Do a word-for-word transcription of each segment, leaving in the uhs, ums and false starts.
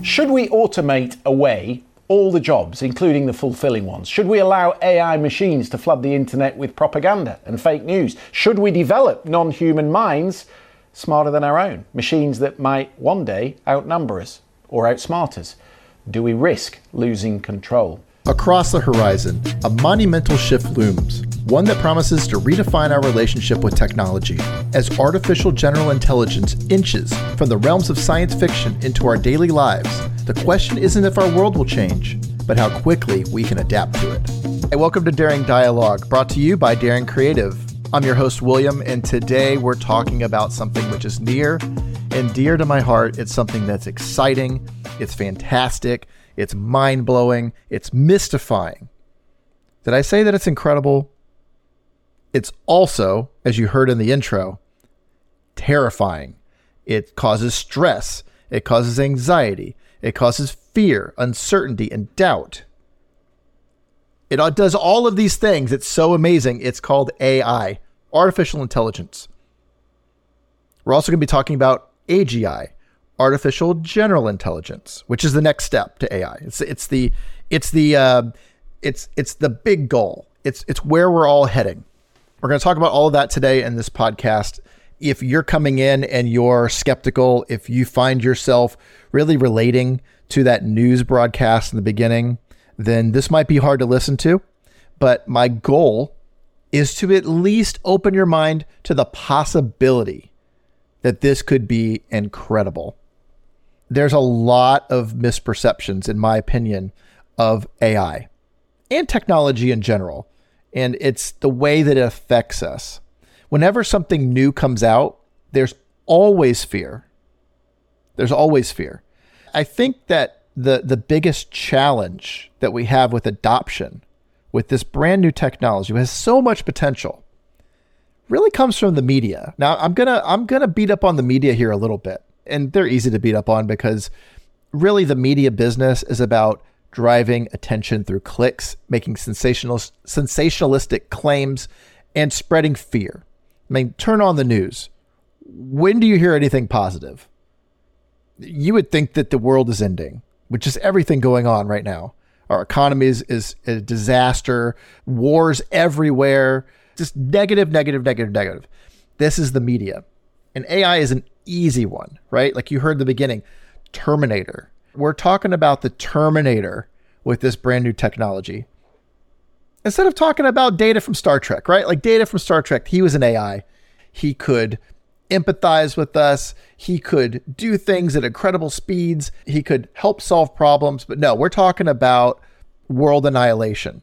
Should we automate away all the jobs, including the fulfilling ones? Should we allow A I machines to flood the internet with propaganda and fake news? Should we develop non-human minds smarter than our own? Machines that might one day outnumber us or outsmart us? Do we risk losing control? Across the horizon, a monumental shift looms, one that promises to redefine our relationship with technology as artificial general intelligence inches from the realms of science fiction into our daily lives. The question isn't if our world will change, but how quickly we can adapt to it. Hey, welcome to Daring Dialogue, brought to you by Daring Creative. I'm your host, William, and today we're talking about something which is near and dear to my heart. It's something that's exciting, it's fantastic, it's mind-blowing, it's mystifying. Did I say that it's incredible? It's also, as you heard in the intro, terrifying. It causes stress, it causes anxiety, it causes fear, uncertainty, and doubt. It does all of these things. It's so amazing. It's called A I, artificial intelligence. We're also going to be talking about A G I, artificial general intelligence, which is the next step to A I. It's it's the it's the uh, it's it's the big goal. It's it's where we're all heading. We're going to talk about all of that today in this podcast. If you're coming in and you're skeptical, if you find yourself really relating to that news broadcast in the beginning, then this might be hard to listen to. But my goal is to at least open your mind to the possibility that this could be incredible. There's a lot of misperceptions, in my opinion, of A I and technology in general. And it's the way that it affects us. Whenever something new comes out, there's always fear. There's always fear. I think that the, the biggest challenge that we have with adoption, with this brand new technology, which has so much potential, really comes from the media. Now, I'm gonna I'm gonna beat up on the media here a little bit. And they're easy to beat up on because really the media business is about driving attention through clicks, making sensational, sensationalistic claims, and spreading fear. I mean, turn on the news. When do you hear anything positive? You would think that the world is ending, with just everything going on right now. Our economy is, is a disaster, wars everywhere, just negative, negative, negative, negative. This is the media. And A I is an easy one, right? Like you heard in the beginning, Terminator. We're talking about the Terminator with this brand new technology. Instead of talking about Data from Star Trek, right? Like Data from Star Trek, he was an A I. He could empathize with us. He could do things at incredible speeds. He could help solve problems. But no, we're talking about world annihilation.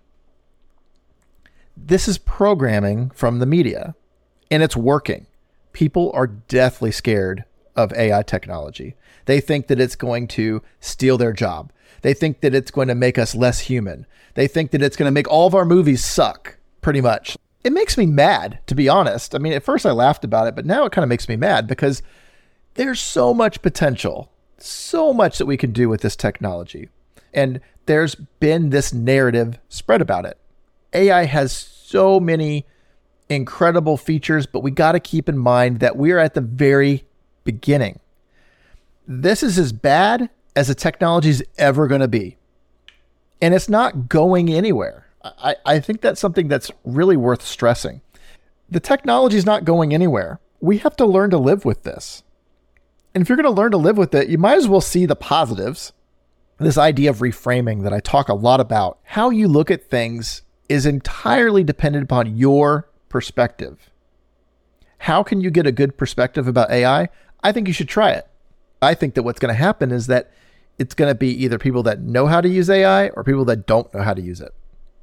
This is programming from the media, and it's working. People are deathly scared of A I technology. They think that it's going to steal their job. They think that it's going to make us less human. They think that it's going to make all of our movies suck, pretty much. It makes me mad, to be honest. I mean, at first I laughed about it, but now it kind of makes me mad because there's so much potential, so much that we can do with this technology. And there's been this narrative spread about it. A I has so many incredible features, but we got to keep in mind that we are at the very beginning. This is as bad as the technology is ever going to be. And it's not going anywhere. I, I think that's something that's really worth stressing. The technology is not going anywhere. We have to learn to live with this. And if you're going to learn to live with it, you might as well see the positives. This idea of reframing that I talk a lot about, how you look at things is entirely dependent upon your perspective. How can you get a good perspective about A I? I think you should try it. I think that what's going to happen is that it's going to be either people that know how to use A I or people that don't know how to use it.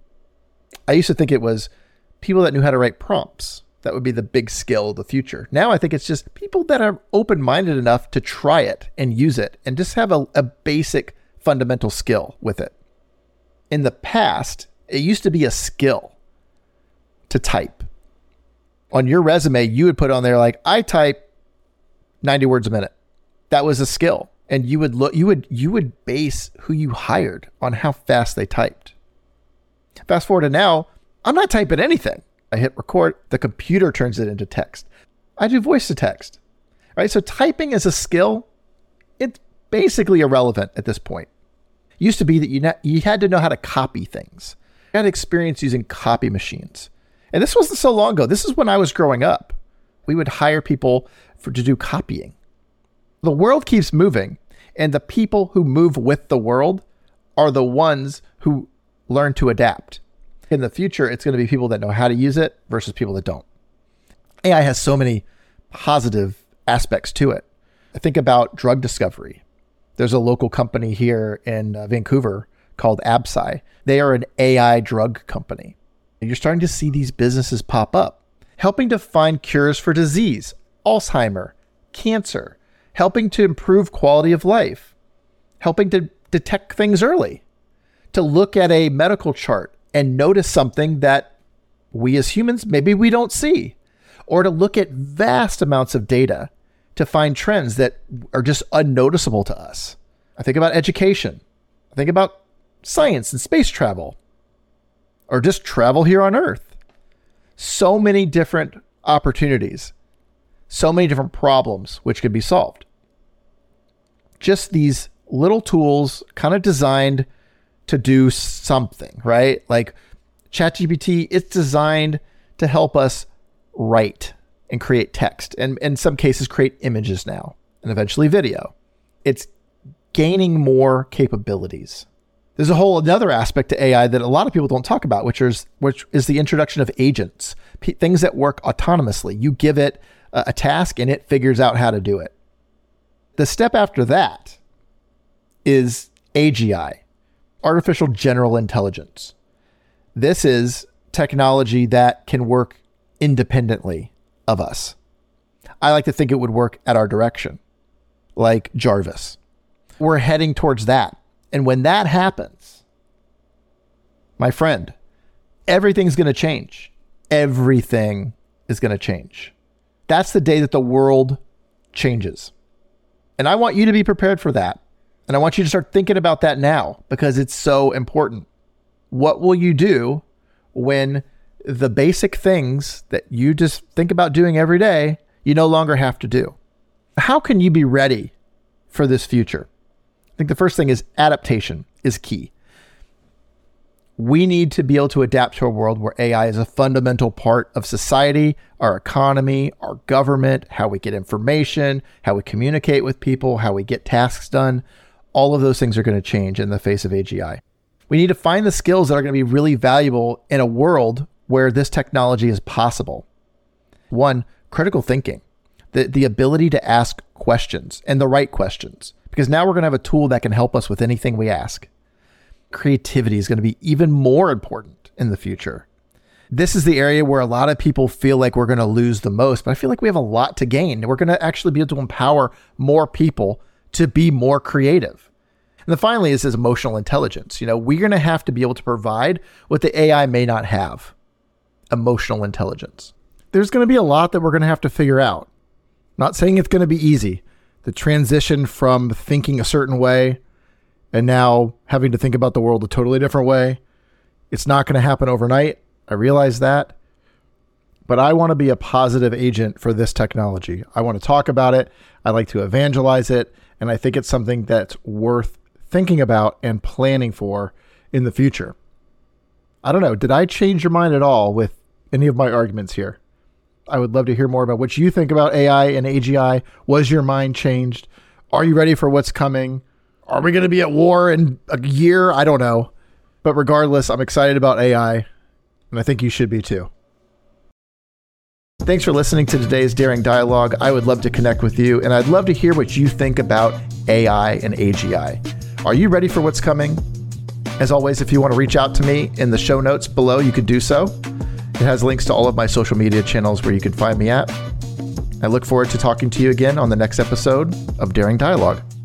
I used to think it was people that knew how to write prompts. That would be the big skill of the future. Now I think it's just people that are open-minded enough to try it and use it and just have a, a basic fundamental skill with it. In the past, it used to be a skill to type. On your resume, you would put on there like, I type ninety words a minute. That was a skill. And you would look, you would, you would base who you hired on how fast they typed. Fast forward to now, I'm not typing anything. I hit record, the computer turns it into text. I do voice to text, right? So typing is a skill. It's basically irrelevant at this point. It used to be that you, na- you had to know how to copy things. You had experience using copy machines. And this wasn't so long ago. This is when I was growing up. We would hire people for to do copying. The world keeps moving, and the people who move with the world are the ones who learn to adapt. In the future, it's going to be people that know how to use it versus people that don't. A I has so many positive aspects to it. I think about drug discovery. There's a local company here in uh, Vancouver called Absci. They are an A I drug company. You're starting to see these businesses pop up, helping to find cures for disease, Alzheimer, cancer, helping to improve quality of life, helping to detect things early, to look at a medical chart and notice something that we as humans, maybe we don't see, or to look at vast amounts of data to find trends that are just unnoticeable to us. I think about education. I think about science and space travel, or just travel here on Earth. So many different opportunities, so many different problems which could be solved. Just these little tools kind of designed to do something, right? Like ChatGPT, it's designed to help us write and create text, and in some cases create images now, and eventually video. It's gaining more capabilities. There's a whole another aspect to A I that a lot of people don't talk about, which is which is the introduction of agents, P- things that work autonomously. You give it a, a task and it figures out how to do it. The step after that is A G I, artificial general intelligence. This is technology that can work independently of us. I like to think it would work at our direction, like Jarvis. We're heading towards that. And when that happens, my friend, everything's going to change. Everything is going to change. That's the day that the world changes. And I want you to be prepared for that. And I want you to start thinking about that now because it's so important. What will you do when the basic things that you just think about doing every day, you no longer have to do? How can you be ready for this future? I think the first thing is adaptation is key. We need to be able to adapt to a world where A I is a fundamental part of society, our economy, our government, how we get information, how we communicate with people, how we get tasks done. All of those things are going to change in the face of A G I. We need to find the skills that are going to be really valuable in a world where this technology is possible. One, critical thinking, the, the ability to ask questions and the right questions. Because now we're going to have a tool that can help us with anything we ask. Creativity is going to be even more important in the future. This is the area where a lot of people feel like we're going to lose the most, but I feel like we have a lot to gain. We're going to actually be able to empower more people to be more creative. And then finally is this emotional intelligence. You know, we're going to have to be able to provide what the A I may not have. Emotional intelligence. There's going to be a lot that we're going to have to figure out. Not saying it's going to be easy. The transition from thinking a certain way and now having to think about the world a totally different way. It's not going to happen overnight. I realize that. But I want to be a positive agent for this technology. I want to talk about it. I like to evangelize it. And I think it's something that's worth thinking about and planning for in the future. I don't know. Did I change your mind at all with any of my arguments here? I would love to hear more about what you think about A I and A G I. Was your mind changed? Are you ready for what's coming? Are we going to be at war in a year? I don't know. But regardless, I'm excited about A I, and I think you should be too. Thanks for listening to today's Daring Dialogue. I would love to connect with you, and I'd love to hear what you think about A I and A G I. Are you ready for what's coming? As always, if you want to reach out to me in the show notes below, you could do so. It has links to all of my social media channels where you can find me at. I look forward to talking to you again on the next episode of Daring Dialogue.